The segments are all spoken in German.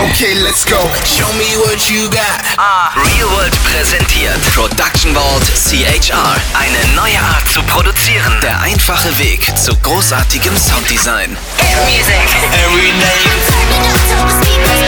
Okay, let's go. Show me what you got. Real World präsentiert Production Vault CHR. Eine neue Art zu produzieren. Der einfache Weg zu großartigem Sounddesign. Music. Every night.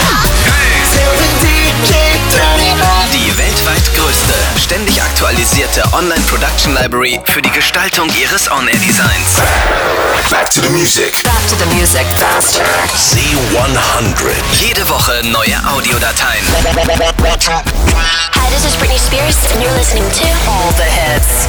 Die weltweit größte, ständig aktualisierte Online-Production Library für die Gestaltung Ihres On-Air-Designs. Back to the music. Back to the music. Faster. Z100. Jede Woche neue Audiodateien. Hi, this is Britney Spears, and you're listening to All the hits.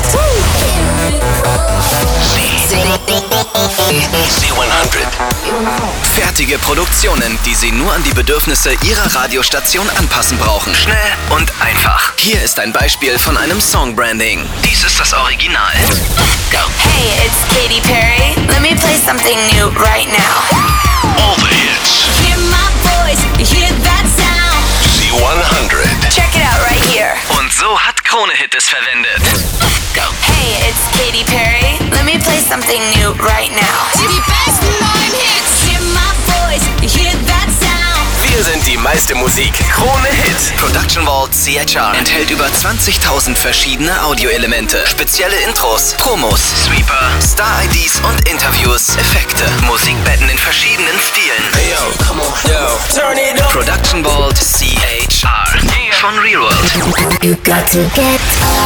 Z100. Fertige Produktionen, die Sie nur an die Bedürfnisse Ihrer Radiostation anpassen brauchen. Schnell und einfach. Hier ist ein Beispiel von einem Song-Branding. Dies ist das Original. Go. Hey, it's Katy Perry. Let me play something new right now. All the hits. Hear my voice. Hear that sound. Z100. Check it out right here. Und so hat Krone-Hit es verwendet. Go. Hey, it's Katy Perry. Let me play something new right now. Die besten neuen Hits. Hear my voice. Hear that sound. Wir sind die meiste Musik. Krone-Hit. Production Vault CHR enthält über 20.000 verschiedene Audioelemente, spezielle Intros, Promos, Sweeper, Star-IDs und Interviews, Effekte, Musikbetten in verschiedenen Stilen. Hey yo, come on. Yo, turn it up. Production Vault CHR von Real World. You Got to Get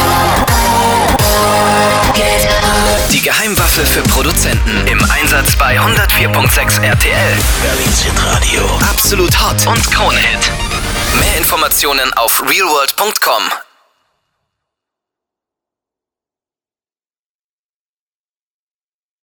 Die Geheimwaffe für Produzenten. Im Einsatz bei 104.6 RTL. Berlin Radio. Absolut Hot und Krone-Hit. Mehr Informationen auf realworld.com.